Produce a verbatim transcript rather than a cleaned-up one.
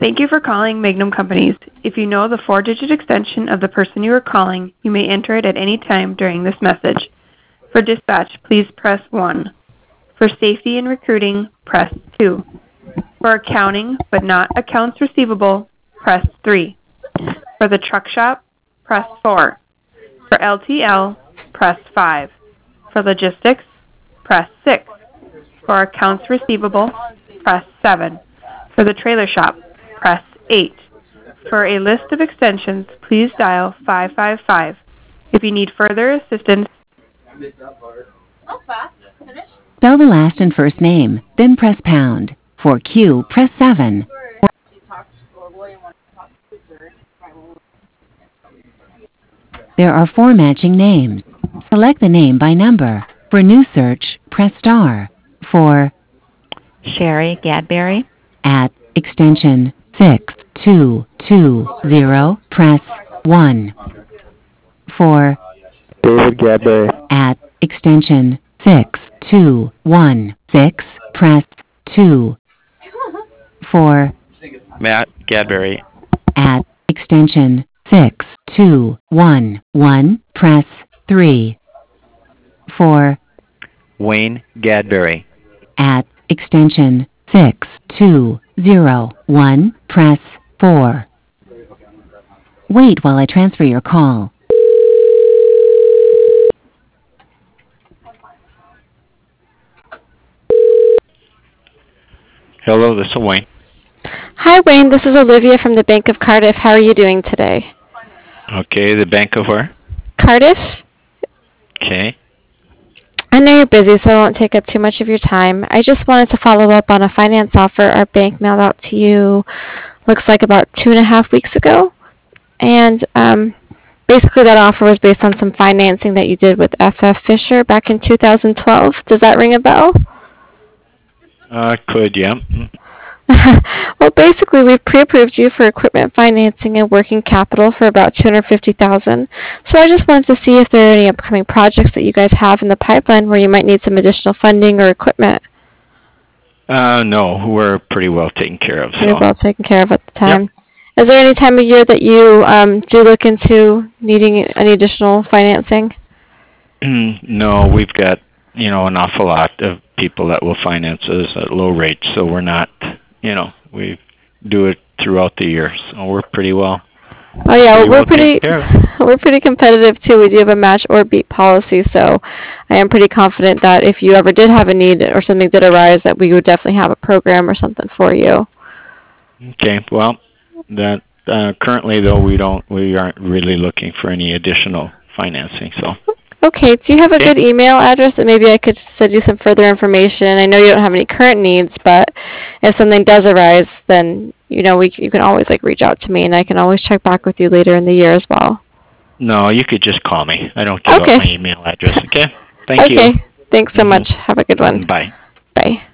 Thank you for calling Magnum Companies. If you know the four-digit extension of the person you are calling, you may enter it at any time during this message. For dispatch, please press one. For safety and recruiting, press two. For accounting, but not accounts receivable, press three. For the truck shop, press four. For L T L, press five. For logistics, press six. For accounts receivable, press seven. For the trailer shop, press eight. For a list of extensions, please dial five five five. If you need further assistance, spell the last and first name, then press pound. For Q, press seven. There are four matching names. Select the name by number. For new search, press star. For Sherry Gadberry. At extension six two two zero, press one. For David Gadberry. At extension six two one six, press two. For Matt Gadberry. At extension six two one one, press three. For Wayne Gadberry. At extension six two zero one, press four. Wait while I transfer your call. Hello, this is Wayne. Hi, Wayne. This is Olivia from the Bank of Cardiff. How are you doing today? Okay, the Bank of where? Cardiff? Okay. I know you're busy, so I won't take up too much of your time. I just wanted to follow up on a finance offer our bank mailed out to you, looks like about two and a half weeks ago. And um, basically that offer was based on some financing that you did with F F Fisher back in two thousand twelve. Does that ring a bell? Uh, could, yeah. Well, basically, we've pre-approved you for equipment financing and working capital for about two hundred fifty thousand dollars. So I just wanted to see if there are any upcoming projects that you guys have in the pipeline where you might need some additional funding or equipment. Uh, no, we're pretty well taken care of. Pretty so. well taken care of at the time. Yep. Is there any time of year that you um, do look into needing any additional financing? No, we've got, you know, an awful lot of people that will finance us at low rates, so we're not, you know, we do it throughout the year, so we're pretty well. Oh yeah, pretty well, we're well pretty we're pretty competitive too. We do have a match or beat policy, so I am pretty confident that if you ever did have a need or something did arise, that we would definitely have a program or something for you. Okay, well, that uh, currently though we don't we aren't really looking for any additional financing, so. Okay, do you have a Okay. good email address that maybe I could send you some further information? I know you don't have any current needs, but if something does arise, then you know we c- you can always like reach out to me, and I can always check back with you later in the year as well. No, you could just call me. I don't give Okay. out my email address, okay? Thank okay, you. thanks so Mhm. much. Have a good one. Bye. Bye.